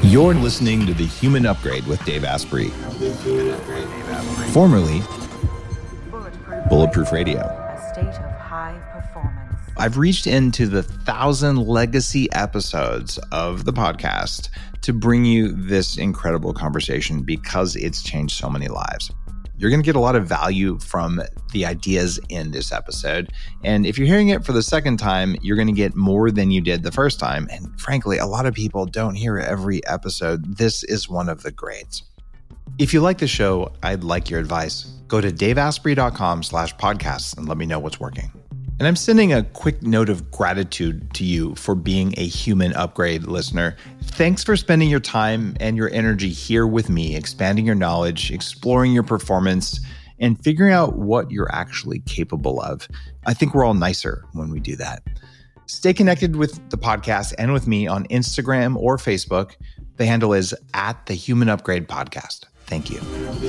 You're listening to The Human Upgrade with Dave Asprey, formerly Bulletproof Radio. A state of high performance. I've reached into the 1,000 legacy episodes of the podcast to bring you this incredible conversation because it's changed so many lives. You're going to get a lot of value from the ideas in this episode. And if you're hearing it for the second time, you're going to get more than you did the first time. And frankly, a lot of people don't hear every episode. This is one of the greats. If you like the show, I'd like your advice. Go to daveasprey.com/podcasts and let me know what's working. And I'm sending a quick note of gratitude to you for being a Human Upgrade listener. Thanks for spending your time and your energy here with me, expanding your knowledge, exploring your performance, and figuring out what you're actually capable of. I think we're all nicer when we do that. Stay connected with the podcast and with me on Instagram or Facebook. The handle is @TheHumanUpgradePodcast. Thank you.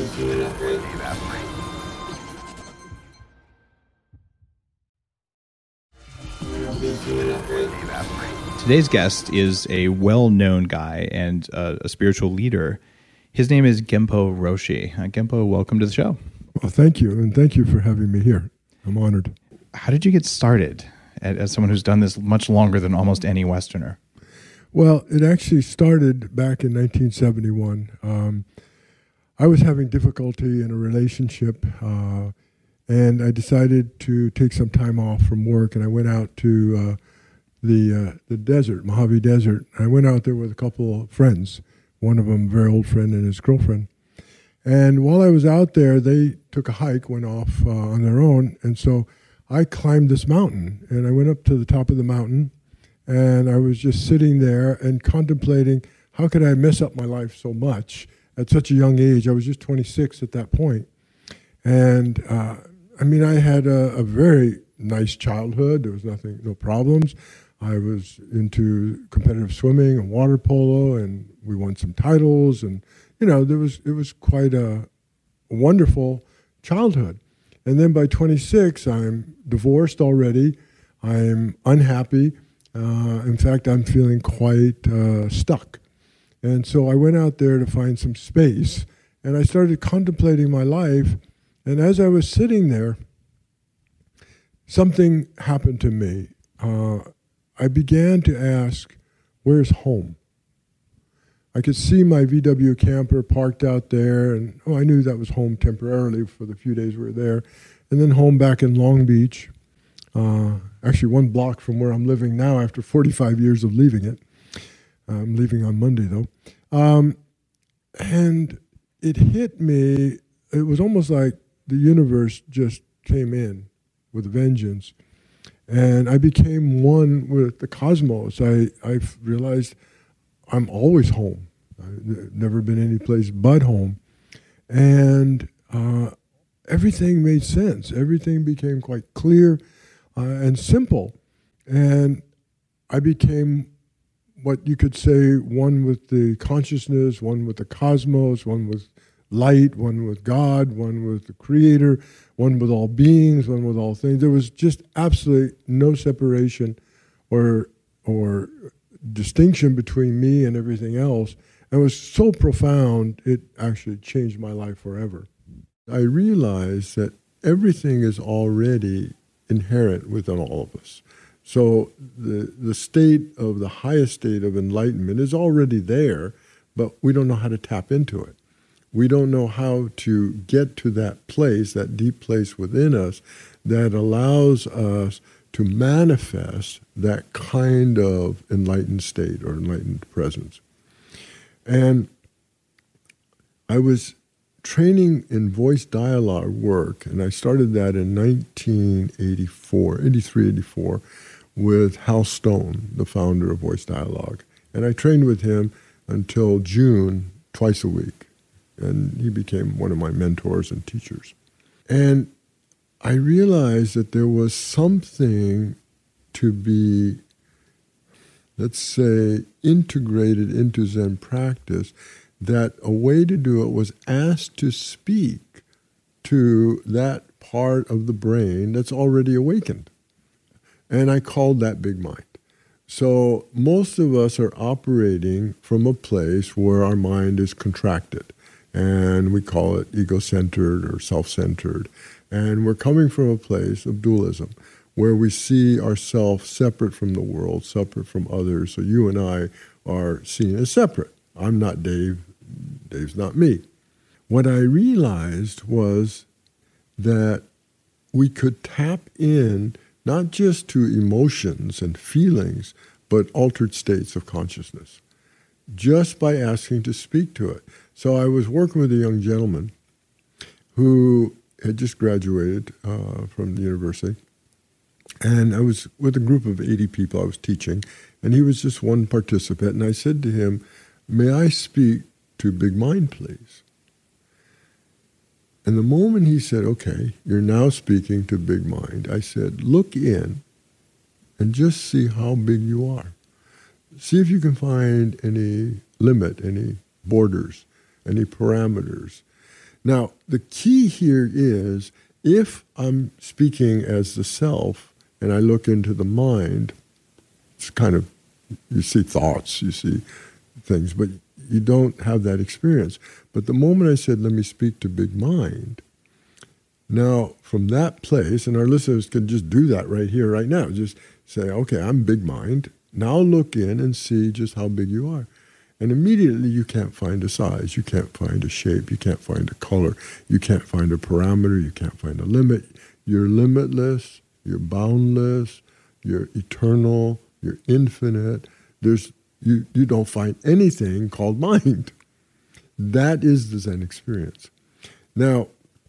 Today's guest is a well-known guy and a spiritual leader. His name is Genpo Roshi. Genpo, welcome to the show. Well, thank you, and thank you for having me here. I'm honored. How did you get started as someone who's done this much longer than almost any Westerner? Well, it actually started back in 1971. I was having difficulty in a relationship, and I decided to take some time off from work, and I went out to the desert, Mojave Desert. I went out there with a couple of friends, one of them a very old friend and his girlfriend. And while I was out there, they took a hike, went off on their own, and so I climbed this mountain, and I went up to the top of the mountain, and I was just sitting there and contemplating, how could I mess up my life so much at such a young age? I was just 26 at that point. And I had a very nice childhood. There was no problems. I was into competitive swimming and water polo, and we won some titles, and it was quite a wonderful childhood. And then by 26, I'm divorced already. I'm unhappy. In fact, I'm feeling quite stuck. And so I went out there to find some space, and I started contemplating my life. And as I was sitting there, something happened to me. I began to ask, where's home? I could see my VW camper parked out there, and I knew that was home temporarily for the few days we were there, and then home back in Long Beach, actually 1 block from where I'm living now after 45 years of leaving it. I'm leaving on Monday, though. And it hit me. It was almost like the universe just came in with a vengeance. And I became one with the cosmos. I realized I'm always home. I've never been any place but home. And everything made sense. Everything became quite clear and simple. And I became what you could say, one with the consciousness, one with the cosmos, one with light, one with God, one with the Creator, one with all beings, one with all things. There was just absolutely no separation or distinction between me and everything else. And it was so profound, it actually changed my life forever. I realized that everything is already inherent within all of us. So the state of the highest state of enlightenment is already there, but we don't know how to tap into it. We don't know how to get to that place, that deep place within us that allows us to manifest that kind of enlightened state or enlightened presence. And I was training in voice dialogue work, and I started that in 1984, with Hal Stone, the founder of Voice Dialogue. And I trained with him until June, twice a week. And he became one of my mentors and teachers. And I realized that there was something to be, let's say, integrated into Zen practice, that a way to do it was asked to speak to that part of the brain that's already awakened. And I called that big mind. So most of us are operating from a place where our mind is contracted, and we call it ego-centered or self-centered. And we're coming from a place of dualism, where we see ourselves separate from the world, separate from others. So you and I are seen as separate. I'm not Dave, Dave's not me. What I realized was that we could tap in not just to emotions and feelings, but altered states of consciousness, just by asking to speak to it. So I was working with a young gentleman who had just graduated from the university, and I was with a group of 80 people I was teaching, and he was just one participant, and I said to him, "May I speak to Big Mind, please?" And the moment he said, "Okay, you're now speaking to Big Mind," I said, "Look in and just see how big you are. See if you can find any limit, any borders, any parameters." Now, the key here is, if I'm speaking as the self and I look into the mind, it's kind of, you see thoughts, you see things, but you don't have that experience. But the moment I said, "Let me speak to Big Mind," now from that place, and our listeners can just do that right here, right now, just say, "Okay, I'm Big Mind. Now look in and see just how big you are." And immediately you can't find a size, you can't find a shape, you can't find a color, you can't find a parameter, you can't find a limit. You're limitless, you're boundless, you're eternal, you're infinite. You don't find anything called mind. That is the Zen experience. Now,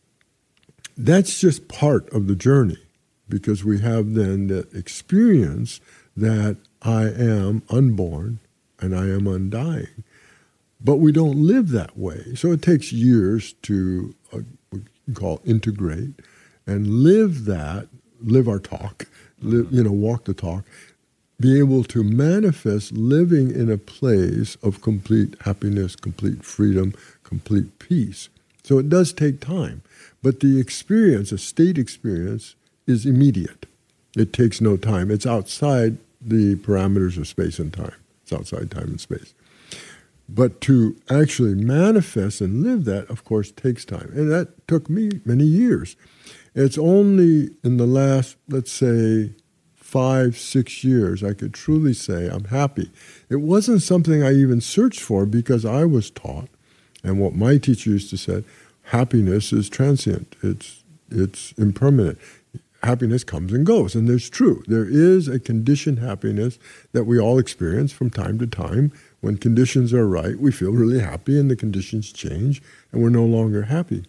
that's just part of the journey, because we have then the experience that I am unborn and I am undying. But we don't live that way. So it takes years to what we call integrate and live our talk, walk the talk, be able to manifest living in a place of complete happiness, complete freedom, complete peace. So it does take time. But the experience, a state experience, is immediate. It takes no time. It's outside the parameters of space and time. It's outside time and space. But to actually manifest and live that, of course, takes time. And that took me many years. It's only in the last, let's say, 5-6 years, I could truly say I'm happy. It wasn't something I even searched for, because I was taught, and what my teacher used to say, happiness is transient. It's impermanent. Happiness comes and goes, and there's true. There is a conditioned happiness that we all experience from time to time. When conditions are right, we feel really happy, and the conditions change, and we're no longer happy.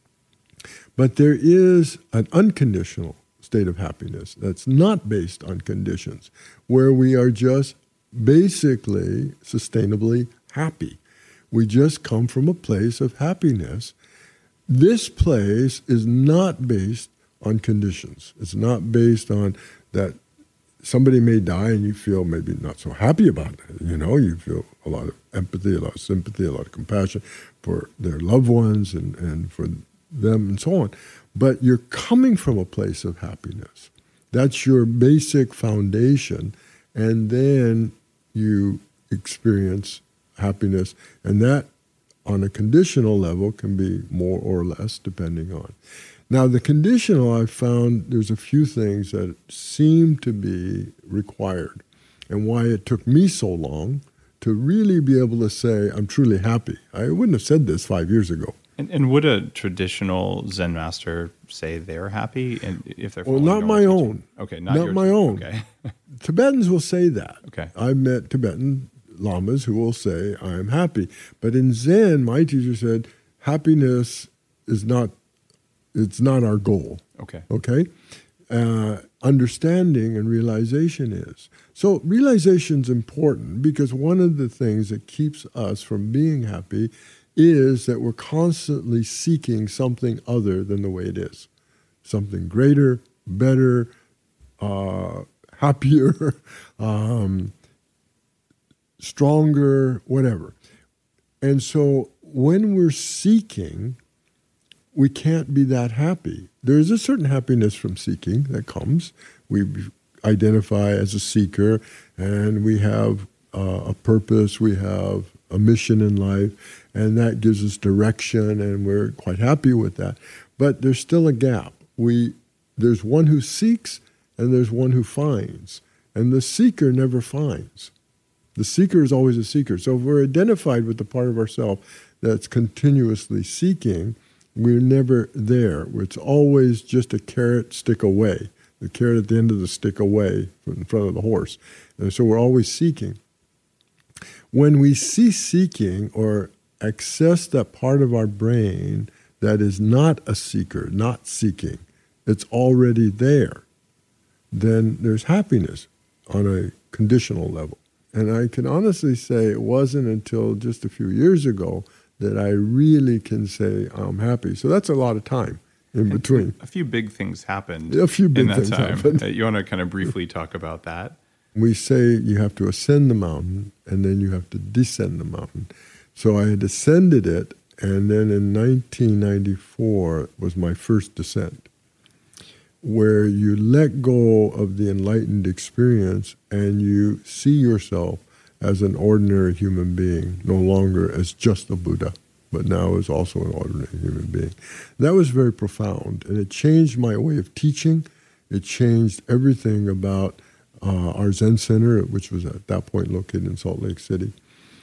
But there is an unconditional state of happiness that's not based on conditions, where we are just basically sustainably happy. We just come from a place of happiness. This place is not based on conditions. It's not based on that somebody may die and you feel maybe not so happy about it. You feel a lot of empathy, a lot of sympathy, a lot of compassion for their loved ones and for them and so on. But you're coming from a place of happiness. That's your basic foundation. And then you experience happiness. And that, on a conditional level, can be more or less depending on. Now, the conditional, I found there's a few things that seem to be required, and why it took me so long to really be able to say I'm truly happy. I wouldn't have said this 5 years ago. And would a traditional Zen master say they're happy, and if they're following not my own? Okay, not my own. Okay. Tibetans will say that. Okay, I've met Tibetan lamas who will say I'm happy, but in Zen, my teacher said happiness is not. It's not our goal. Okay. Okay? Understanding and realization is. So realization's important, because one of the things that keeps us from being happy is that we're constantly seeking something other than the way it is. Something greater, better, happier, stronger, whatever. And so when we're seeking, we can't be that happy. There is a certain happiness from seeking that comes. We identify as a seeker, and we have a purpose, we have a mission in life, and that gives us direction, and we're quite happy with that. But there's still a gap. There's one who seeks, and there's one who finds. And the seeker never finds. The seeker is always a seeker. So if we're identified with the part of ourselves that's continuously seeking, we're never there. It's always just a carrot stick away, the carrot at the end of the stick away in front of the horse. And so we're always seeking. When we cease seeking or access that part of our brain that is not a seeker, not seeking, it's already there, then there's happiness on a conditional level. And I can honestly say it wasn't until just a few years ago that I really can say I'm happy. So that's a lot of time in between. A few big things happened in that things time. Happened. You want to kind of briefly talk about that? We say you have to ascend the mountain and then you have to descend the mountain. So I had ascended it, and then in 1994 was my first descent, where you let go of the enlightened experience and you see yourself as an ordinary human being, no longer as just a Buddha, but now as also an ordinary human being. That was very profound, and it changed my way of teaching. It changed everything about our Zen Center, which was at that point located in Salt Lake City,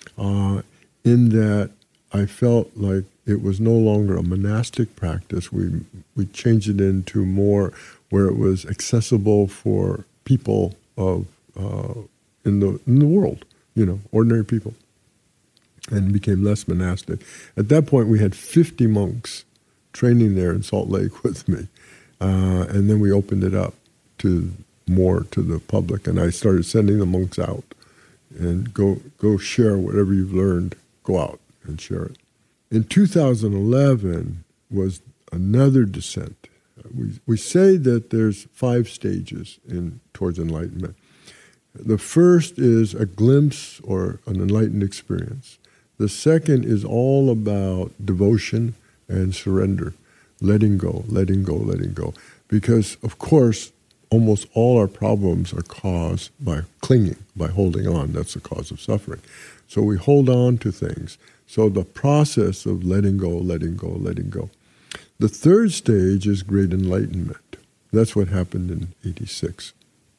in that I felt like it was no longer a monastic practice. We changed it into more where it was accessible for people of in the world, ordinary people, and became less monastic. At that point, we had 50 monks training there in Salt Lake with me, and then we opened it up to the public, and I started sending the monks out and go share whatever you've learned. Go out and share it. In 2011 was another descent. We say that there's 5 stages towards enlightenment. The first is a glimpse or an enlightened experience. The second is all about devotion and surrender, letting go, letting go, letting go. Because, of course, almost all our problems are caused by clinging, by holding on. That's the cause of suffering. So we hold on to things. So the process of letting go, letting go, letting go. The third stage is great enlightenment. That's what happened in 86.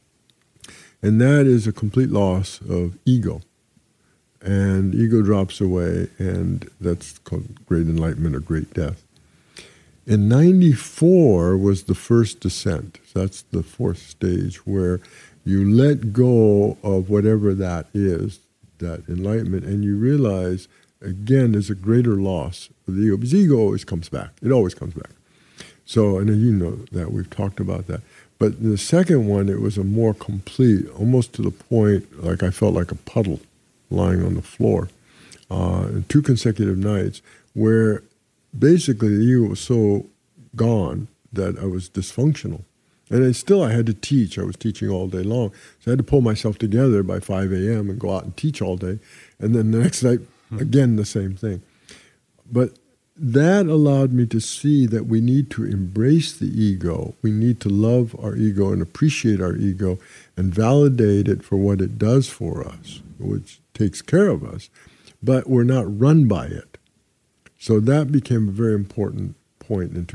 And that is a complete loss of ego. And ego drops away, and that's called great enlightenment or great death. In 94 was the first descent. That's the 4th stage, where you let go of whatever that is, that enlightenment, and you realize, again, there's a greater loss of the ego. Because ego always comes back. It always comes back. So, and you know that. We've talked about that. But the second one, it was a more complete, almost to the point, like I felt like a puddle lying on the floor, 2 consecutive nights, where basically the ego was so gone that I was dysfunctional. And then still I had to teach. I was teaching all day long. So I had to pull myself together by 5 a.m. and go out and teach all day. And then the next night, again, the same thing. But that allowed me to see that we need to embrace the ego. We need to love our ego and appreciate our ego and validate it for what it does for us, which takes care of us. But we're not run by it. So that became a very important point in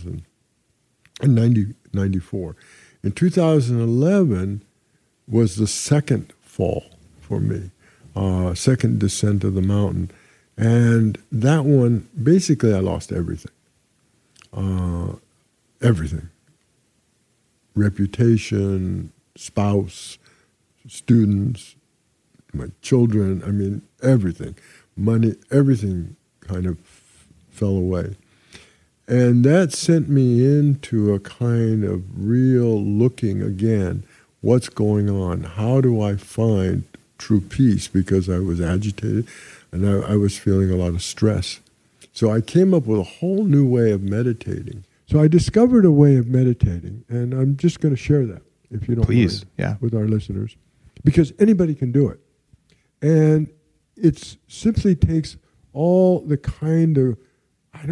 1994. In 2011 was the second fall for me, second descent of the mountain. And that one, basically I lost everything. Everything. Reputation, spouse, students, my children, I mean, everything. Money, everything kind of fell away. And that sent me into a kind of real looking again, what's going on? How do I find true peace? Because I was agitated and I was feeling a lot of stress. So I came up with a whole new way of meditating. So I discovered a way of meditating, and I'm just going to share that, if you don't Please, mind, with our listeners. Because anybody can do it. And it simply takes all the kind of,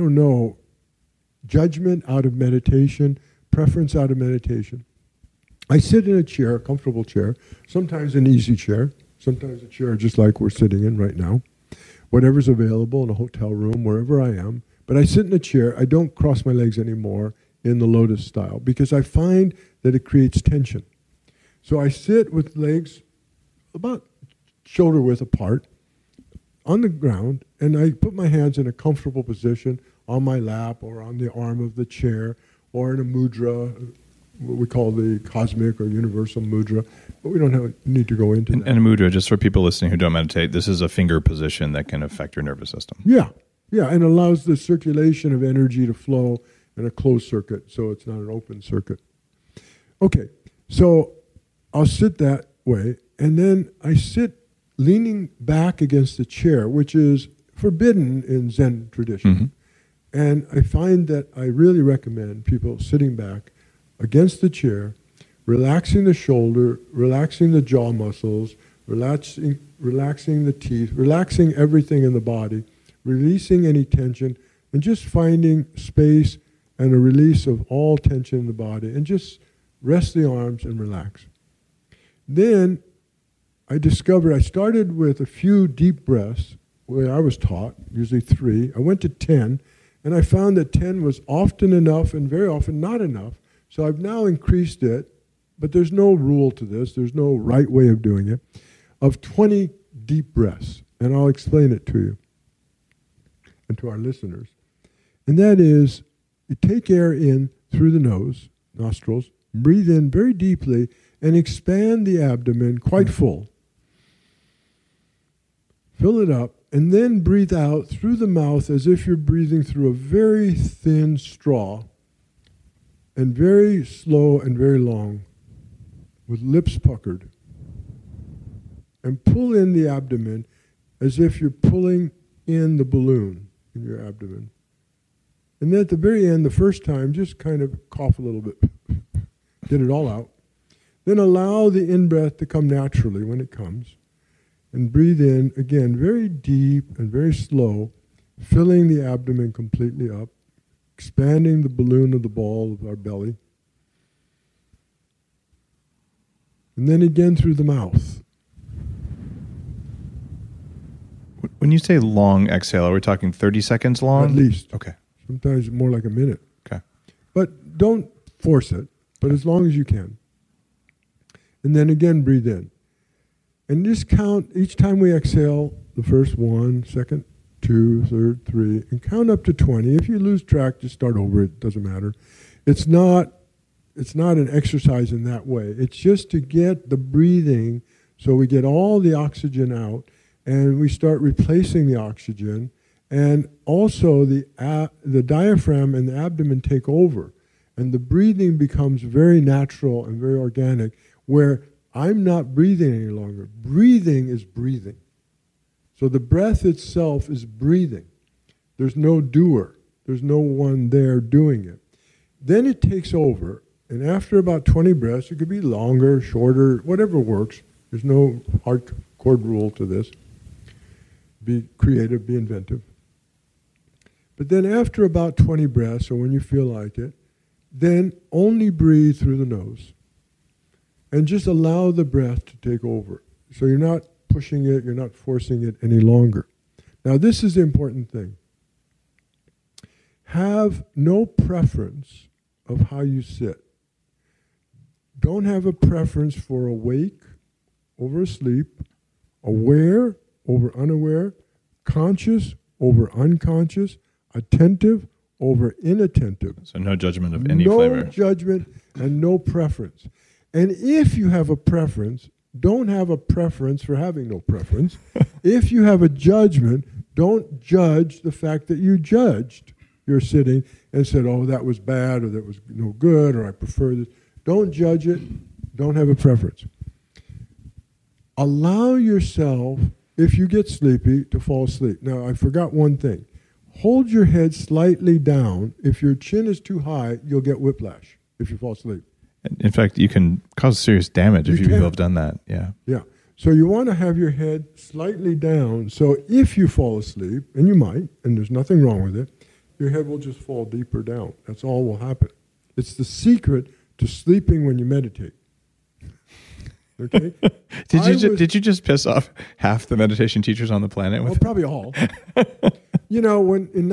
judgment out of meditation, preference out of meditation. I sit in a chair, a comfortable chair, sometimes an easy chair, sometimes a chair just like we're sitting in right now, whatever's available in a hotel room, wherever I am. But I sit in a chair. I don't cross my legs anymore in the lotus style because I find that it creates tension. So I sit with legs about shoulder width apart on the ground, and I put my hands in a comfortable position on my lap or on the arm of the chair or in a mudra, what we call the cosmic or universal mudra, but we don't need to go into that. And a mudra, just for people listening who don't meditate, this is a finger position that can affect your nervous system. Yeah, and allows the circulation of energy to flow in a closed circuit, so it's not an open circuit. Okay, so I'll sit that way, and then I sit leaning back against the chair, which is forbidden in Zen tradition. Mm-hmm. And I find that I really recommend people sitting back against the chair, relaxing the shoulder, relaxing the jaw muscles, relaxing the teeth, relaxing everything in the body, releasing any tension, and just finding space and a release of all tension in the body, and just rest the arms and relax. Then I discovered I started with a few deep breaths, where I was taught, usually 3. I went to 10, and I found that 10 was often enough and very often not enough. So I've now increased it, but there's no rule to this. There's no right way of doing it, of 20 deep breaths. And I'll explain it to you and to our listeners. And that is, you take air in through the nose, nostrils, breathe in very deeply, and expand the abdomen quite full. Fill it up, and then breathe out through the mouth as if you're breathing through a very thin straw, and very slow and very long, with lips puckered. And pull in the abdomen as if you're pulling in the balloon in your abdomen. And then at the very end, the first time, just kind of cough a little bit. Get it all out. Then allow the in-breath to come naturally when it comes. And breathe in, again, very deep and very slow, filling the abdomen completely up, expanding the balloon of the ball of our belly. And then again through the mouth. When you say long exhale, are we talking 30 seconds long? At least. Okay. Sometimes more like a minute. Okay. But don't force it, but as long as you can. And then again, breathe in. And just count each time we exhale, the first 1, second, 2, third, 3, and count up to 20. If you lose track, just start over. It doesn't matter. It's not an exercise in that way. It's just to get the breathing so we get all the oxygen out and we start replacing the oxygen. And also the diaphragm and the abdomen take over. And the breathing becomes very natural and very organic, where I'm not breathing any longer. Breathing is breathing. So the breath itself is breathing. There's no doer. There's no one there doing it. Then it takes over, and after about 20 breaths, it could be longer, shorter, whatever works. There's no hardcore rule to this. Be creative, be inventive. But then after about 20 breaths, or when you feel like it, then only breathe through the nose. And just allow the breath to take over. So you're not pushing it, you're not forcing it any longer. Now this is the important thing. Have no preference of how you sit. Don't have a preference for awake over asleep, aware over unaware, conscious over unconscious, attentive over inattentive. So no judgment of any flavor. No judgment and no preference. And if you have a preference, don't have a preference for having no preference. If you have a judgment, don't judge the fact that you judged your sitting and said, oh, that was bad, or that was no good, or I prefer this. Don't judge it. Don't have a preference. Allow yourself, if you get sleepy, to fall asleep. Now, I forgot one thing. Hold your head slightly down. If your chin is too high, you'll get whiplash if you fall asleep. In fact, you can cause serious damage if you have done that. Yeah. Yeah. So you want to have your head slightly down. So if you fall asleep, and you might, and there's nothing wrong with it, your head will just fall deeper down. That's all will happen. It's the secret to sleeping when you meditate. Okay. Did you just piss off half the meditation teachers on the planet? Well, probably all. When in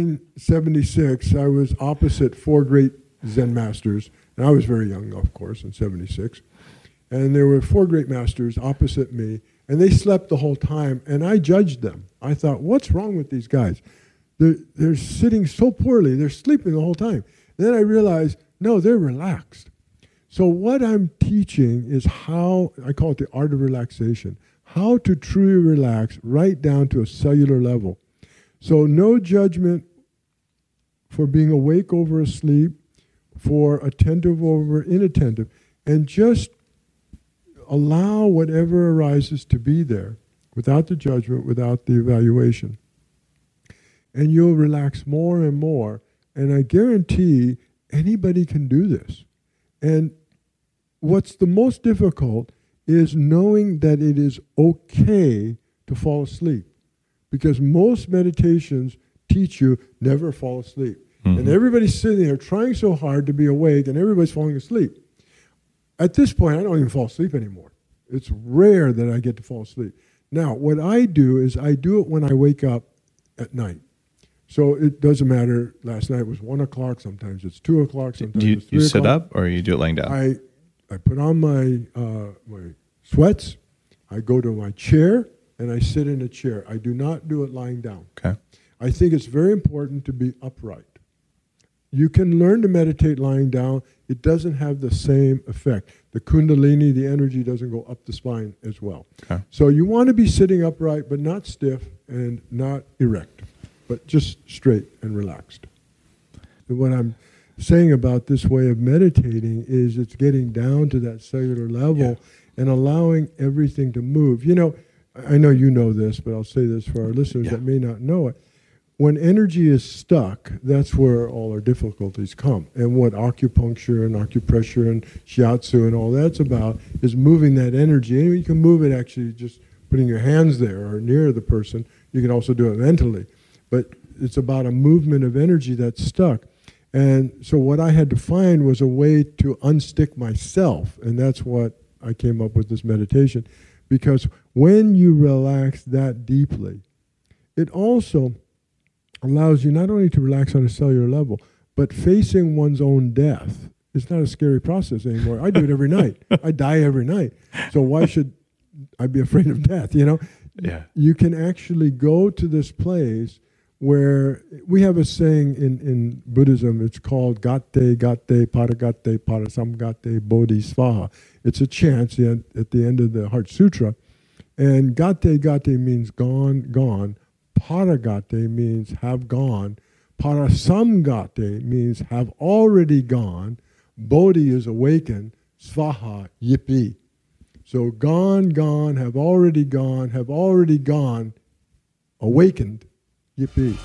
1976, I was opposite 4 great Zen masters, and I was very young, of course, in 76. And there were 4 great masters opposite me, and they slept the whole time, and I judged them. I thought, what's wrong with these guys? They're sitting so poorly. They're sleeping the whole time. And then I realized, no, they're relaxed. So what I'm teaching is how, I call it the art of relaxation, how to truly relax right down to a cellular level. So no judgment for being awake over asleep, for attentive over inattentive, and just allow whatever arises to be there without the judgment, without the evaluation. And you'll relax more and more. And I guarantee anybody can do this. And what's the most difficult is knowing that it is okay to fall asleep. Because most meditations teach you never fall asleep. Mm-hmm. And everybody's sitting there trying so hard to be awake, and everybody's falling asleep. At this point, I don't even fall asleep anymore. It's rare that I get to fall asleep. Now, what I do is I do it when I wake up at night. So it doesn't matter. Last night was 1 o'clock. Sometimes it's 2 o'clock. Sometimes it's 3 o'clock. Do you sit up or you do it laying down? I put on my sweats. I go to my chair and I sit in a chair. I do not do it lying down. Okay. I think it's very important to be upright. You can learn to meditate lying down. It doesn't have the same effect. The kundalini, the energy, doesn't go up the spine as well. Okay. So you want to be sitting upright, but not stiff and not erect, but just straight and relaxed. And what I'm saying about this way of meditating is it's getting down to that cellular level and allowing everything to move. I know you know this, but I'll say this for our listeners that may not know it. When energy is stuck, that's where all our difficulties come. And what acupuncture and acupressure and shiatsu and all that's about is moving that energy. And you can move it actually just putting your hands there or near the person. You can also do it mentally. But it's about a movement of energy that's stuck. And so what I had to find was a way to unstick myself. And that's what I came up with this meditation. Because when you relax that deeply, it also allows you not only to relax on a cellular level, but facing one's own death. It's not a scary process anymore. I do it every night. I die every night. So why should I be afraid of death, Yeah. You can actually go to this place where we have a saying in Buddhism, it's called Gatte, Gatte, Paragatte, Parasamgatte, Bodhisvaha. It's a chant at the end of the Heart Sutra. And Gatte, Gatte means gone, gone. Paragatte means have gone. Parasamgatte means have already gone. Bodhi is awakened. Svaha, yippee. So gone, gone, have already gone, awakened, yippee.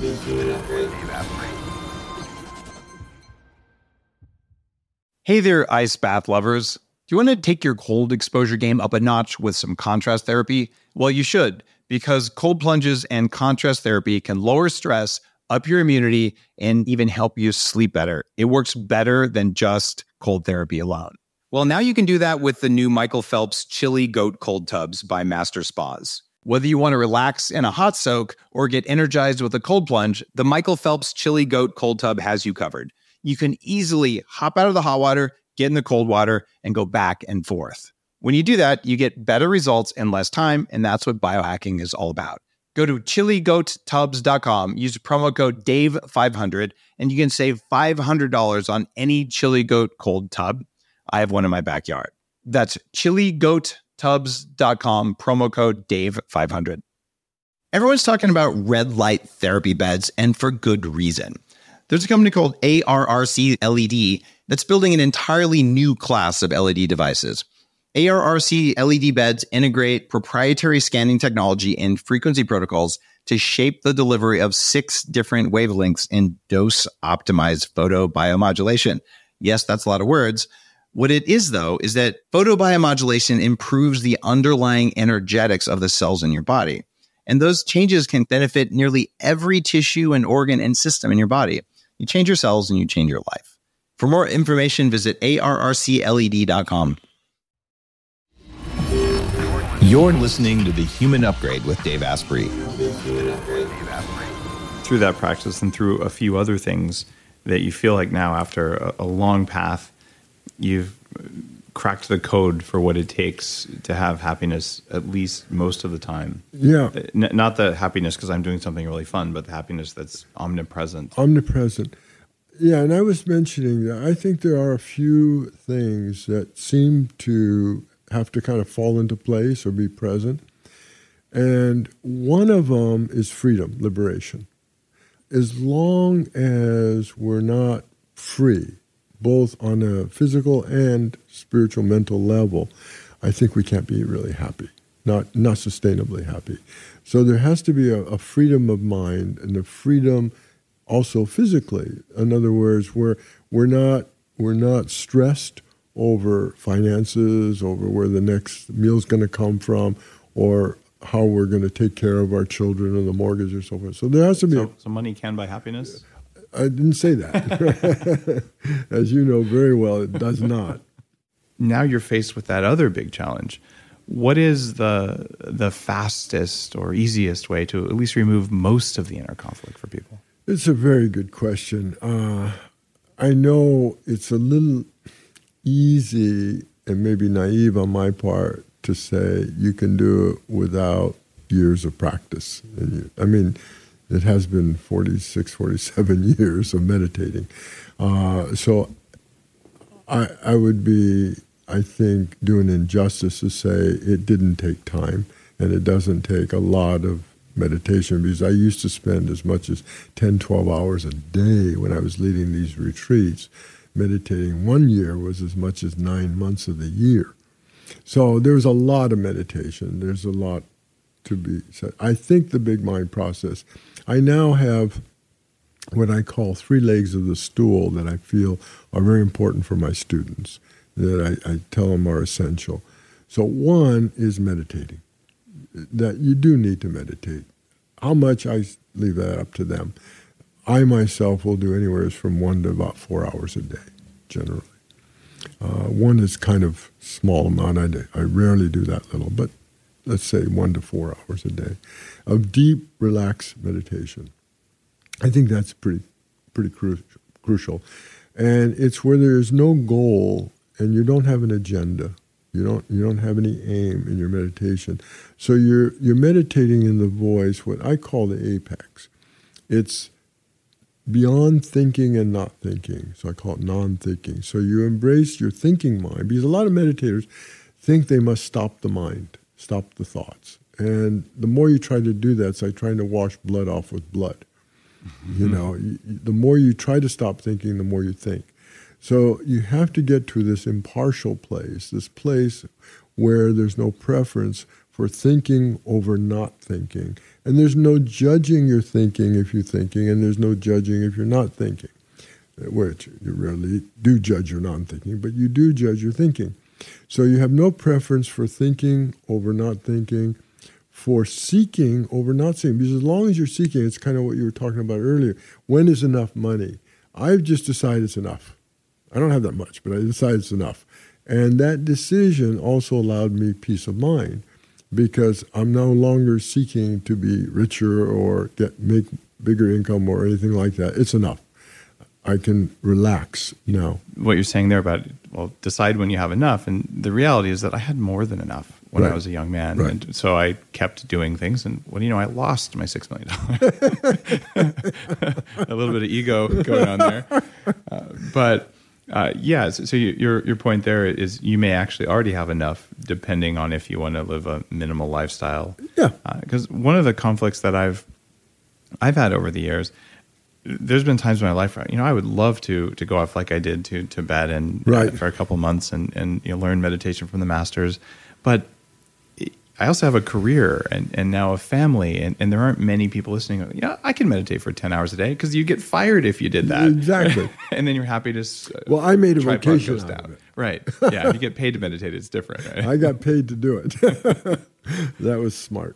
Hey there, ice bath lovers. Do you want to take your cold exposure game up a notch with some contrast therapy? Well, you should, because cold plunges and contrast therapy can lower stress, up your immunity, and even help you sleep better. It works better than just cold therapy alone. Well, now you can do that with the new Michael Phelps Chili Goat Cold Tubs by Master Spas. Whether you want to relax in a hot soak or get energized with a cold plunge, the Michael Phelps Chili Goat Cold Tub has you covered. You can easily hop out of the hot water, get in the cold water, and go back and forth. When you do that, you get better results in less time, and that's what biohacking is all about. Go to chiligoattubs.com, use promo code DAVE500, and you can save $500 on any Chili Goat cold tub. I have one in my backyard. That's chiligoattubs.com, promo code DAVE500. Everyone's talking about red light therapy beds, and for good reason. There's a company called ARRC LED that's building an entirely new class of LED devices. ARRC LED beds integrate proprietary scanning technology and frequency protocols to shape the delivery of 6 different wavelengths in dose-optimized photobiomodulation. Yes, that's a lot of words. What it is, though, is that photobiomodulation improves the underlying energetics of the cells in your body. And those changes can benefit nearly every tissue and organ and system in your body. You change your cells and you change your life. For more information, visit arrcled.com. You're listening to The Human Upgrade with Dave Asprey. Through that practice and through a few other things that you feel like now, after a long path, you've cracked the code for what it takes to have happiness at least most of the time. Yeah. Not the happiness because I'm doing something really fun, but the happiness that's omnipresent. Omnipresent. Yeah, and I was mentioning that I think there are a few things that seem to have to kind of fall into place or be present. And one of them is freedom, liberation. As long as we're not free, both on a physical and spiritual mental level, I think we can't be really happy, not sustainably happy. So there has to be a freedom of mind and a freedom also physically. In other words, we're not stressed over finances, over where the next meal's going to come from, or how we're going to take care of our children or the mortgage or so forth. So there has to be so money can buy happiness? I didn't say that. As you know very well, it does not. Now you're faced with that other big challenge. What is the fastest or easiest way to at least remove most of the inner conflict for people? It's a very good question. I know it's a little easy and maybe naive on my part to say you can do it without years of practice. I mean, it has been 46, 47 years of meditating. So I would be, I think, doing injustice to say it didn't take time and it doesn't take a lot of meditation, because I used to spend as much as 10, 12 hours a day when I was leading these retreats. Meditating 1 year was as much as 9 months of the year. So there's a lot of meditation. There's a lot to be said. I think the big mind process, I now have what I call 3 legs of the stool that I feel are very important for my students, that I tell them are essential. So one is meditating, that you do need to meditate. How much, I leave that up to them. I myself will do anywhere from 1 to about 4 hours a day, generally. 1 is kind of small amount. I rarely do that little, but let's say 1 to 4 hours a day of deep, relaxed meditation. I think that's pretty crucial. And it's where there is no goal and you don't have an agenda. You don't have any aim in your meditation. So you're meditating in the voice, what I call the apex. It's beyond thinking and not thinking. So I call it non-thinking. So you embrace your thinking mind, because a lot of meditators think they must stop the mind, stop the thoughts. And the more you try to do that, it's like trying to wash blood off with blood. Mm-hmm. You know, the more you try to stop thinking, the more you think. So you have to get to this impartial place, this place where there's no preference for thinking over not thinking. And there's no judging your thinking if you're thinking, and there's no judging if you're not thinking, which you rarely do judge your non-thinking, but you do judge your thinking. So you have no preference for thinking over not thinking, for seeking over not seeking. Because as long as you're seeking, it's kind of what you were talking about earlier. When is enough money? I've just decided it's enough. I don't have that much, but I decided it's enough. And that decision also allowed me peace of mind, because I'm no longer seeking to be richer or make bigger income or anything like that. It's enough. I can relax now. What you're saying there about, well, decide when you have enough. And the reality is that I had more than enough when I was a young man. Right. And so I kept doing things. And, well, you know, I lost my $6 million. A little bit of ego going on there. So your point there is you may actually already have enough, depending on if you want to live a minimal lifestyle. Yeah. Because one of the conflicts that I've had over the years, there's been times in my life where, you know, I would love to go off like I did to Tibet and for a couple months and you know, learn meditation from the masters. But I also have a career and now a family, and there aren't many people listening. Yeah, I can meditate for 10 hours a day, because you get fired if you did that. Exactly. And then you're happy to. Well, I made a vocation out of it. Right. Yeah. If you get paid to meditate, it's different. Right? I got paid to do it. That was smart.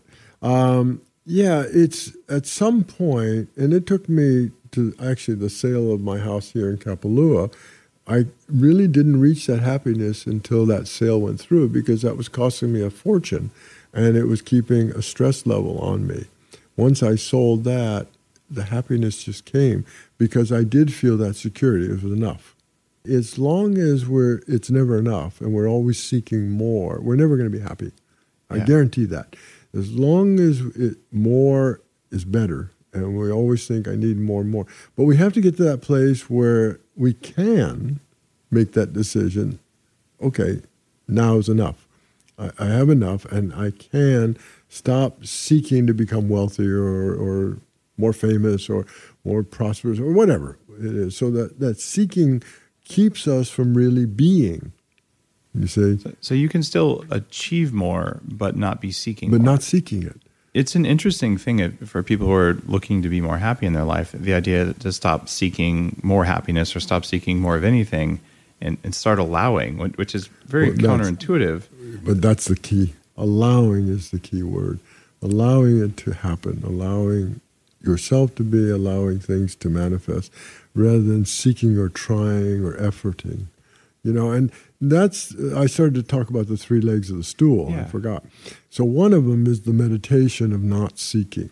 It's at some point, and it took me to actually the sale of my house here in Kapalua. I really didn't reach that happiness until that sale went through, because that was costing me a fortune and it was keeping a stress level on me. Once I sold that, the happiness just came because I did feel that security. It was enough. As long as it's never enough and we're always seeking more, we're never going to be happy. I guarantee that. As long as more is better, and we always think I need more and more. But we have to get to that place where we can make that decision. Okay, now is enough. I have enough, and I can stop seeking to become wealthier or more famous or more prosperous or whatever it is. So that seeking keeps us from really being. You see? So you can still achieve more, but not be seeking more. But more. not seeking it. It's an interesting thing for people who are looking to be more happy in their life, the idea to stop seeking more happiness or stop seeking more of anything and start allowing, which is very counterintuitive. But that's the key. Allowing is the key word. Allowing it to happen, allowing yourself to be, allowing things to manifest, rather than seeking or trying or efforting. And I started to talk about the 3 legs of the stool. Yeah. I forgot. So one of them is the meditation of not seeking,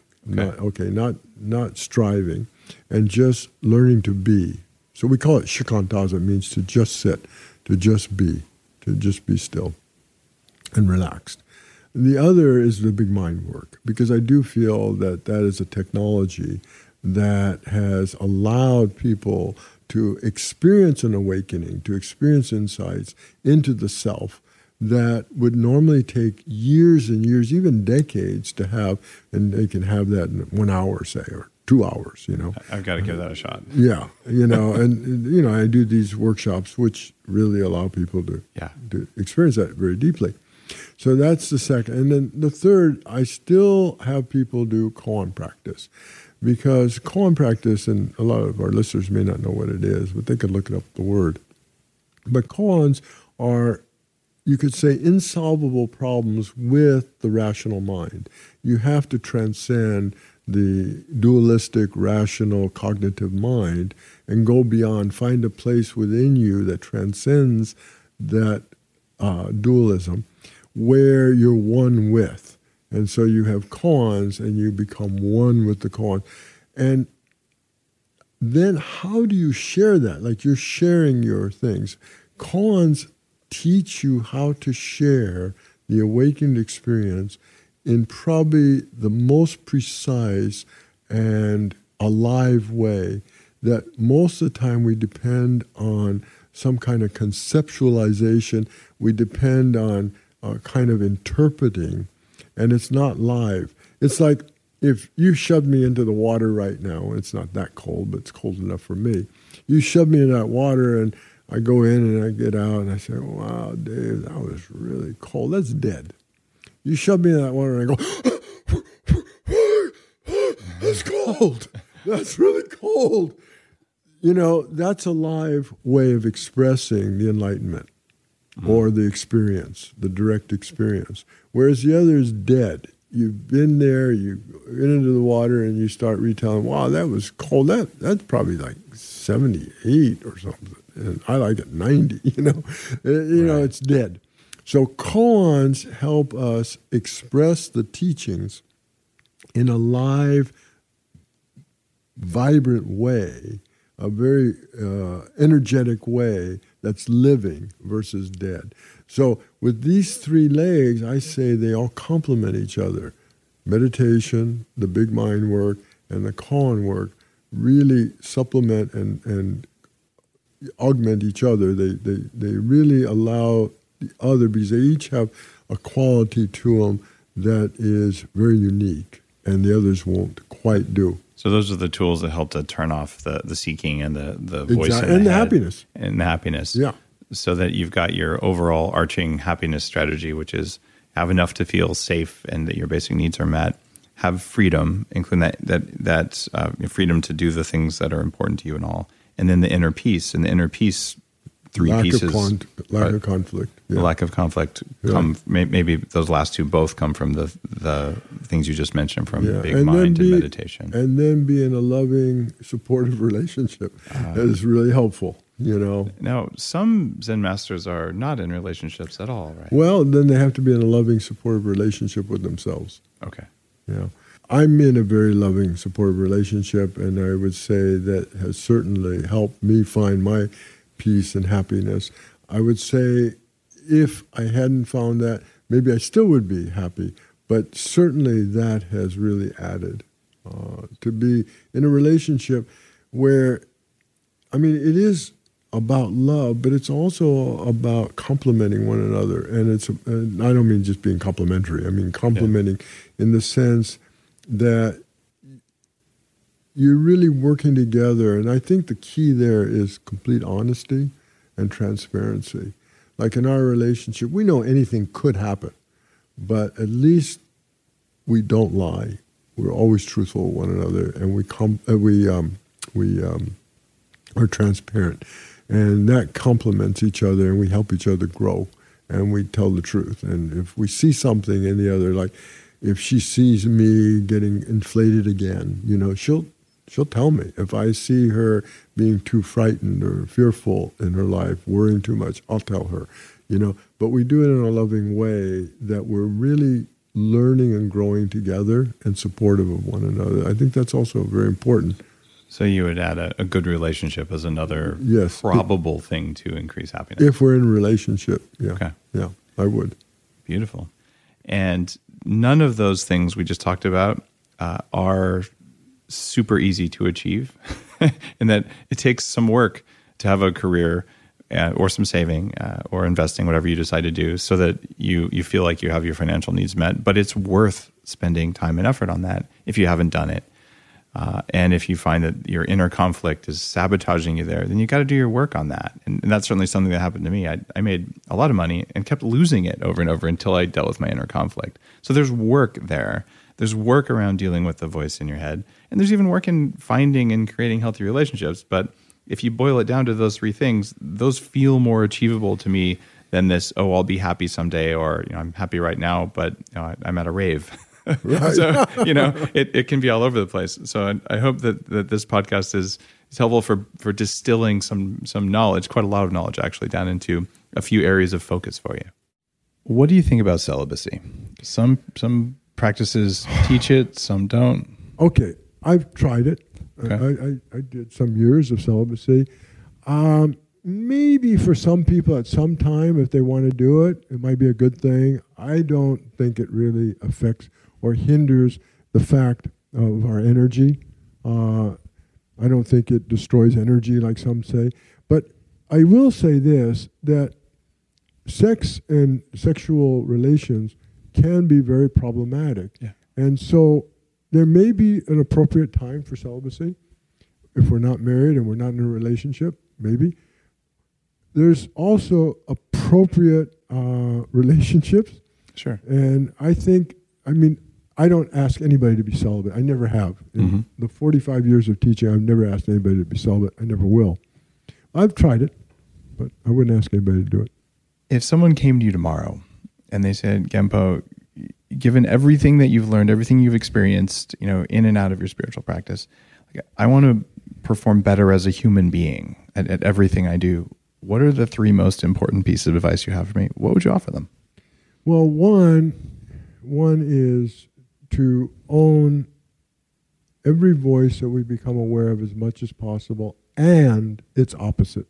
not striving, and just learning to be. So we call it shikantaza. It means to just sit, to just be still and relaxed. And the other is the big mind work, because I do feel that is a technology that has allowed people to experience an awakening, to experience insights into the self that would normally take years and years, even decades to have, and they can have that in 1 hour, say, or 2 hours, I've got to give that a shot. Yeah, and I do these workshops which really allow people to experience that very deeply. So that's the second. And then the third, I still have people do koan practice. Because koan practice, and a lot of our listeners may not know what it is, but they could look it up, the word. But koans are, you could say, insolvable problems with the rational mind. You have to transcend the dualistic, rational, cognitive mind and go beyond, find a place within you that transcends that dualism, where you're one with. And so you have koans and you become one with the koan. And then how do you share that? Like you're sharing your things. Koans teach you how to share the awakened experience in probably the most precise and alive way that most of the time we depend on some kind of conceptualization. We depend on kind of interpreting. And it's not live. It's like if you shoved me into the water right now, it's not that cold, but it's cold enough for me. You shove me in that water and I go in and I get out and I say, wow, Dave, that was really cold. That's dead. You shove me in that water and I go, that's cold. That's really cold. That's a live way of expressing the enlightenment. Or the experience, the direct experience. Whereas the other is dead. You've been there, you get into the water and you start retelling, wow, that was cold. That's probably like 78 or something. And I like it 90, It's dead. So koans help us express the teachings in a live, vibrant way, a very energetic way that's living versus dead. So with these 3 legs, I say they all complement each other. Meditation, the big mind work, and the koan work really supplement and augment each other. They really allow the other, because they each have a quality to them that is very unique, and the others won't quite do. So those are the tools that help to turn off the seeking and the voice and the happiness. And the happiness. Yeah. So that you've got your overall arching happiness strategy, which is have enough to feel safe and that your basic needs are met. Have freedom, including that freedom to do the things that are important to you and all. And then the inner peace. And the inner peace, 3 pieces. Lack of conflict. Yeah. The lack of conflict. Maybe those last 2 both come from the things you just mentioned, from big mind and meditation. And then be in a loving, supportive relationship. That is really helpful. Now, some Zen masters are not in relationships at all, right? Well, then they have to be in a loving, supportive relationship with themselves. Okay. I'm in a very loving, supportive relationship, and I would say that has certainly helped me find my peace and happiness. I would say if I hadn't found that, maybe I still would be happy, but certainly that has really added to be in a relationship where, it is about love, but it's also about complementing one another. And I don't mean just being complimentary. I mean complementing in the sense that you're really working together. And I think the key there is complete honesty and transparency. Like in our relationship, we know anything could happen, but at least we don't lie. We're always truthful with one another, and we are transparent. And that complements each other, and we help each other grow, and we tell the truth. And if we see something in the other, like if she sees me getting inflated again, she'll tell me. If I see her being too frightened or fearful in her life, worrying too much, I'll tell her, But we do it in a loving way that we're really learning and growing together and supportive of one another. I think that's also very important. So you would add a good relationship as another probable thing to increase happiness. If we're in a relationship, yeah. Okay. Yeah, I would. Beautiful. And none of those things we just talked about are super easy to achieve, in that it takes some work to have a career or some saving or investing, whatever you decide to do, so that you feel like you have your financial needs met. But it's worth spending time and effort on that if you haven't done it. And if you find that your inner conflict is sabotaging you there, then you got to do your work on that. And that's certainly something that happened to me. I made a lot of money and kept losing it over and over until I dealt with my inner conflict. So there's work there. There's work around dealing with the voice in your head. And there's even work in finding and creating healthy relationships. But if you boil it down to those three things, those feel more achievable to me than this, I'll be happy someday, or I'm happy right now, but I'm at a rave. Right. So, it can be all over the place. So I hope that this podcast is helpful for distilling some knowledge, quite a lot of knowledge actually, down into a few areas of focus for you. What do you think about celibacy? Some practices teach it, some don't. Okay, I've tried it. Okay. I did some years of celibacy. Maybe for some people at some time, if they want to do it, it might be a good thing. I don't think it really affects or hinders the fact of our energy. I don't think it destroys energy like some say. But I will say this, that sex and sexual relations can be very problematic. Yeah. And so there may be an appropriate time for celibacy. If we're not married and we're not in a relationship, maybe. There's also appropriate relationships. Sure. And I don't ask anybody to be celibate. I never have. In the 45 years of teaching, I've never asked anybody to be celibate. I never will. I've tried it, but I wouldn't ask anybody to do it. If someone came to you tomorrow and they said, Genpo, given everything that you've learned, everything you've experienced, in and out of your spiritual practice, I want to perform better as a human being at everything I do. What are the three most important pieces of advice you have for me? What would you offer them? Well, one is to own every voice that we become aware of as much as possible and its opposite.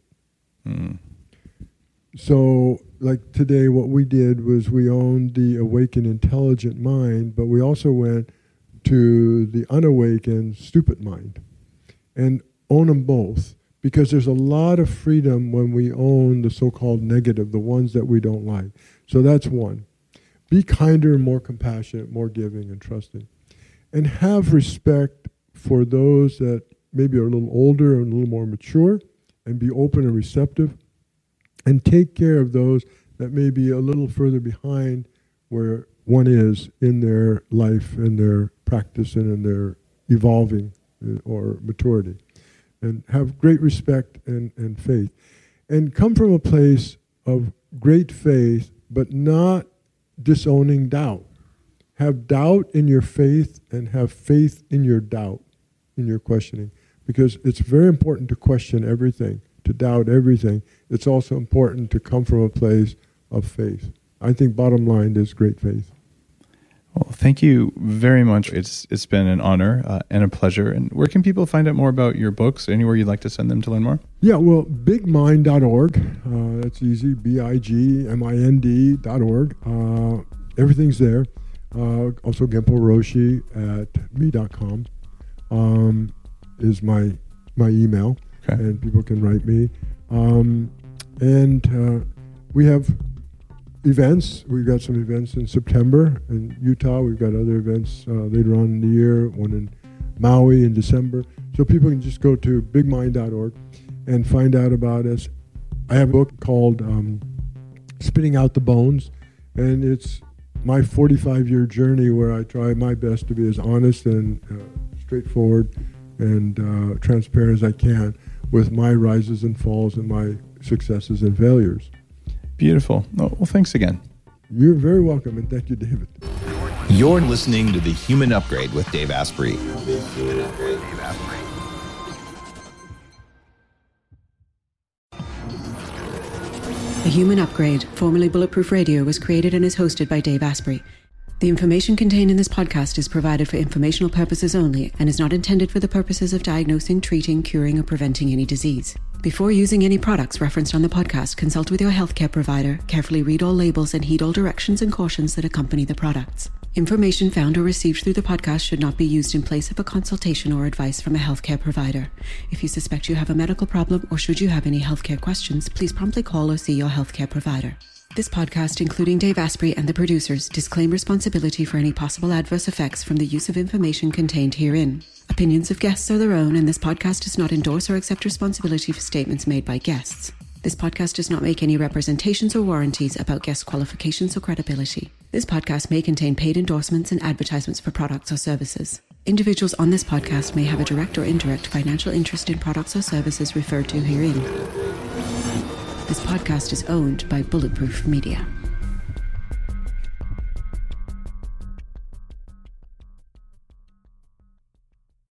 So, like today, what we did was we owned the awakened, intelligent mind, but we also went to the unawakened, stupid mind, and own them both, because there's a lot of freedom when we own the so-called negative, the ones that we don't like. So that's one. Be kinder and more compassionate, more giving and trusting. And have respect for those that maybe are a little older and a little more mature, and be open and receptive. And take care of those that may be a little further behind where one is in their life, in their practice, and in their evolving or maturity. And have great respect and faith. And come from a place of great faith, but not disowning doubt. Have doubt in your faith and have faith in your doubt, in your questioning. Because it's very important to question everything to doubt everything. It's also important to come from a place of faith. I think bottom line is great faith. Well, thank you very much. It's been an honor and a pleasure. And where can people find out more about your books? Anywhere you'd like to send them to learn more? Yeah, well, bigmind.org. That's easy. BIGMIND.org. Everything's there. Also, Genpo Roshi at me.com is my email. Okay. And people can write me. And we have events. We've got some events in September in Utah. We've got other events later on in the year, one in Maui in December. So people can just go to bigmind.org and find out about us. I have a book called Spitting Out the Bones, and it's my 45-year journey where I try my best to be as honest and straightforward and transparent as I can with my rises and falls and my successes and failures. Beautiful. Well, thanks again. You're very welcome, and thank you, David. You're listening to The Human Upgrade with Dave Asprey. The Human Upgrade, formerly Bulletproof Radio, was created and is hosted by Dave Asprey. The information contained in this podcast is provided for informational purposes only and is not intended for the purposes of diagnosing, treating, curing, or preventing any disease. Before using any products referenced on the podcast, consult with your healthcare provider, carefully read all labels, and heed all directions and cautions that accompany the products. Information found or received through the podcast should not be used in place of a consultation or advice from a healthcare provider. If you suspect you have a medical problem or should you have any healthcare questions, please promptly call or see your healthcare provider. This podcast, including Dave Asprey and the producers, disclaim responsibility for any possible adverse effects from the use of information contained herein. Opinions of guests are their own, and this podcast does not endorse or accept responsibility for statements made by guests. This podcast does not make any representations or warranties about guest qualifications or credibility. This podcast may contain paid endorsements and advertisements for products or services. Individuals on this podcast may have a direct or indirect financial interest in products or services referred to herein. This podcast is owned by Bulletproof Media.